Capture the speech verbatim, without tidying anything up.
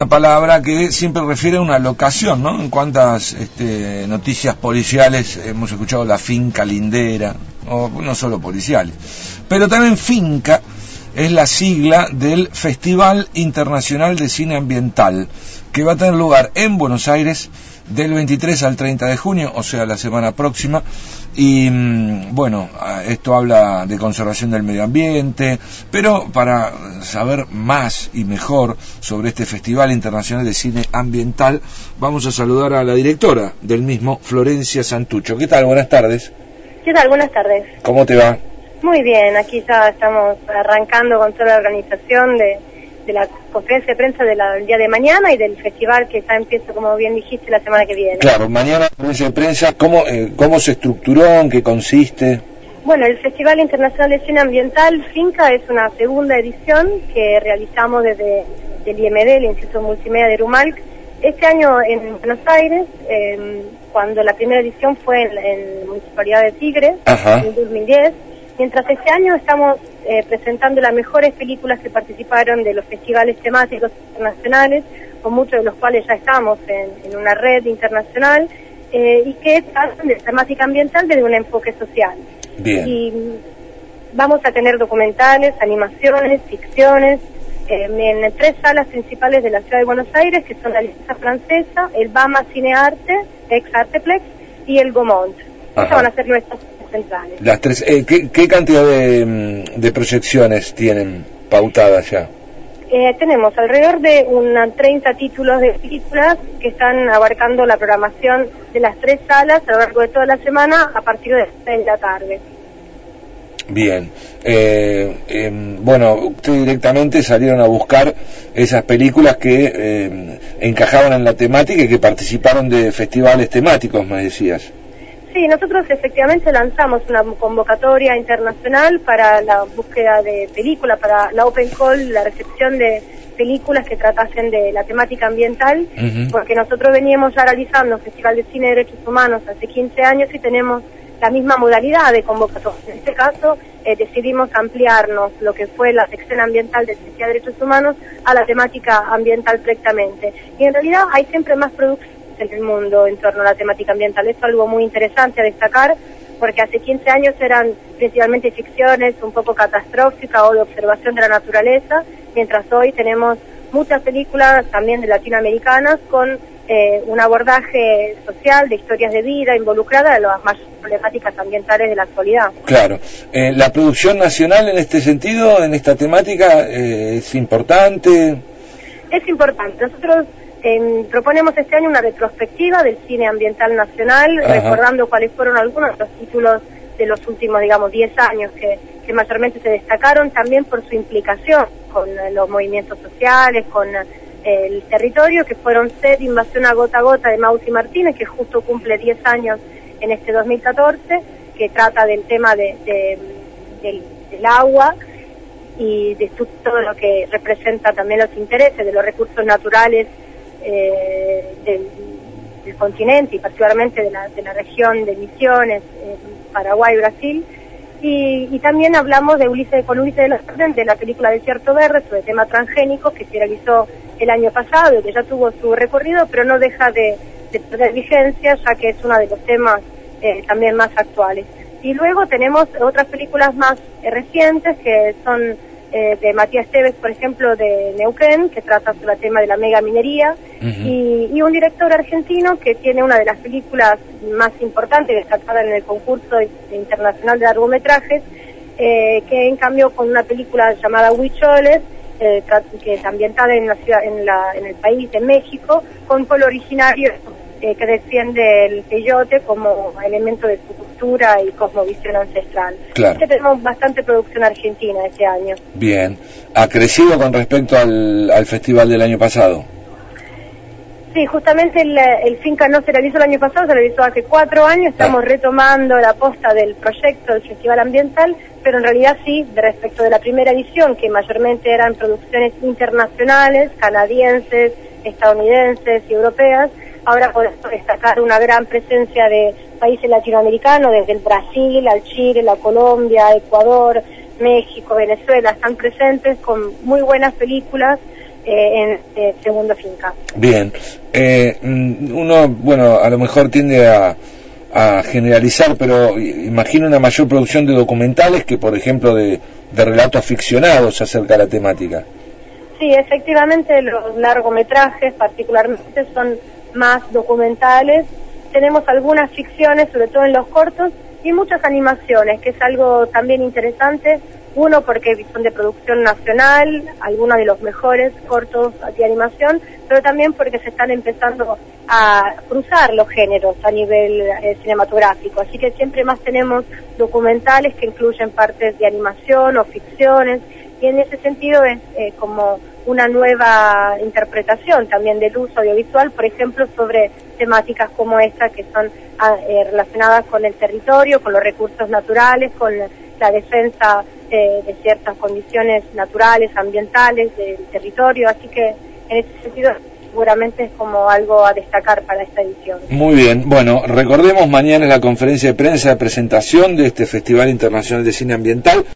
Una palabra que siempre refiere a una locación, ¿no? En cuantas este, noticias policiales hemos escuchado la finca lindera, o no solo policiales, pero también finca es la sigla del Festival Internacional de Cine Ambiental, que va a tener lugar en Buenos Aires del veintitrés al treinta de junio, o sea, la semana próxima. Y bueno, esto habla de conservación del medio ambiente, pero para saber más y mejor sobre este Festival Internacional de Cine Ambiental, vamos a saludar a la directora del mismo, Florencia Santucho. ¿Qué tal? Buenas tardes. ¿Qué tal? Buenas tardes. ¿Cómo te va? Muy bien, aquí ya estamos arrancando con toda la organización de, de la conferencia de prensa del día de mañana y del festival que ya empieza, como bien dijiste, la semana que viene. Claro, mañana conferencia de prensa, ¿cómo, eh, cómo se estructuró, en qué consiste? Bueno, el Festival Internacional de Cine Ambiental, Finca, es una segunda edición que realizamos desde el I M D, el Instituto Multimedia de Rumalk, este año en Buenos Aires, eh, cuando la primera edición fue en, en la Municipalidad de Tigre, Ajá. en dos mil diez. Mientras este año estamos eh, presentando las mejores películas que participaron de los festivales temáticos internacionales, con muchos de los cuales ya estamos en, en una red internacional, eh, y que tratan de temática ambiental desde un enfoque social. Bien. Y vamos a tener documentales, animaciones, ficciones, eh, en tres salas principales de la ciudad de Buenos Aires, que son la Alianza Francesa, el Bama Cinearte, ex Arteplex, y el Gaumont. Esas van a ser nuestras centrales. Las tres, eh, ¿qué, ¿Qué cantidad de, de proyecciones tienen pautadas ya? Eh, tenemos alrededor de unos treinta títulos de películas que están abarcando la programación de las tres salas a lo largo de toda la semana a partir de las seis de la tarde. Bien, eh, eh, bueno, ustedes directamente salieron a buscar esas películas que eh, encajaban en la temática y que participaron de festivales temáticos, me decías. Sí, nosotros efectivamente lanzamos una convocatoria internacional para la búsqueda de películas, para la Open Call, la recepción de películas que tratasen de la temática ambiental, uh-huh. porque nosotros veníamos ya realizando Festival de Cine de Derechos Humanos hace quince años y tenemos la misma modalidad de convocatoria. En este caso, eh, decidimos ampliarnos lo que fue la sección ambiental del Festival de Derechos Humanos a la temática ambiental directamente. Y en realidad hay siempre más producción en el mundo en torno a la temática ambiental. Es algo muy interesante a destacar, porque hace quince años eran principalmente ficciones un poco catastróficas o de observación de la naturaleza, mientras hoy tenemos muchas películas también de latinoamericanas con eh, un abordaje social de historias de vida involucradas de las mayores problemáticas ambientales de la actualidad. Claro. Eh, ¿La producción nacional en este sentido, en esta temática, eh, es importante? Es importante. Nosotros Eh, proponemos este año una retrospectiva del cine ambiental nacional, Ajá. recordando cuáles fueron algunos de los títulos de los últimos, digamos, diez años que, que mayormente se destacaron, también por su implicación con eh, los movimientos sociales, con eh, el territorio, que fueron Sed, Invasión a Gota a Gota de Mausi Martínez, que justo cumple diez años en este dos mil catorce, que trata del tema de, de, del, del agua y de todo lo que representa también los intereses de los recursos naturales Eh, del, del continente y particularmente de la, de la región de Misiones, eh, Paraguay, Brasil, y, y también hablamos de Ulises, con Ulises de los Orden, de la película Desierto Verde sobre el tema transgénico que se realizó el año pasado y que ya tuvo su recorrido, pero no deja de, de perder vigencia, ya que es uno de los temas eh, también más actuales. Y luego tenemos otras películas más eh, recientes que son Eh, de Matías Tevez, por ejemplo, de Neuquén, que trata sobre el tema de la mega minería, uh-huh. y, y un director argentino que tiene una de las películas más importantes destacada en el concurso internacional de largometrajes, eh, que en cambio con una película llamada Huicholes, eh, que es ambientada en la ciudad, en, la, en el país de México, con pueblo originario eh, que defiende el peyote como elemento de su cultura y cosmovisión ancestral. Claro. Que tenemos bastante producción argentina este año. Bien. ¿Ha crecido con respecto al, al festival del año pasado? Sí, justamente el, el Finca no se realizó el año pasado, se realizó hace cuatro años, estamos ah. retomando la posta del proyecto del Festival Ambiental, pero en realidad sí, de respecto de la primera edición, que mayormente eran producciones internacionales, canadienses, estadounidenses y europeas, ahora podemos destacar una gran presencia de países latinoamericanos, desde el Brasil al Chile, la Colombia, Ecuador, México, Venezuela, están presentes con muy buenas películas eh, en eh, Segundo Finca. Bien, eh, uno, bueno, a lo mejor tiende a, a generalizar, pero imagino una mayor producción de documentales que, por ejemplo, de, de relatos ficcionados acerca de la temática. Sí, efectivamente, los largometrajes particularmente son más documentales. Tenemos algunas ficciones, sobre todo en los cortos, y muchas animaciones, que es algo también interesante. Uno, porque son de producción nacional, algunos de los mejores cortos de animación, pero también porque se están empezando a cruzar los géneros a nivel eh, cinematográfico. Así que siempre más tenemos documentales que incluyen partes de animación o ficciones, y en ese sentido es eh, como una nueva interpretación también del uso audiovisual, por ejemplo, sobre temáticas como esta, que son eh, relacionadas con el territorio, con los recursos naturales, con la defensa eh, de ciertas condiciones naturales, ambientales del territorio. Así que en ese sentido seguramente es como algo a destacar para esta edición. Muy bien, bueno, recordemos, mañana es la conferencia de prensa de presentación de este Festival Internacional de Cine Ambiental.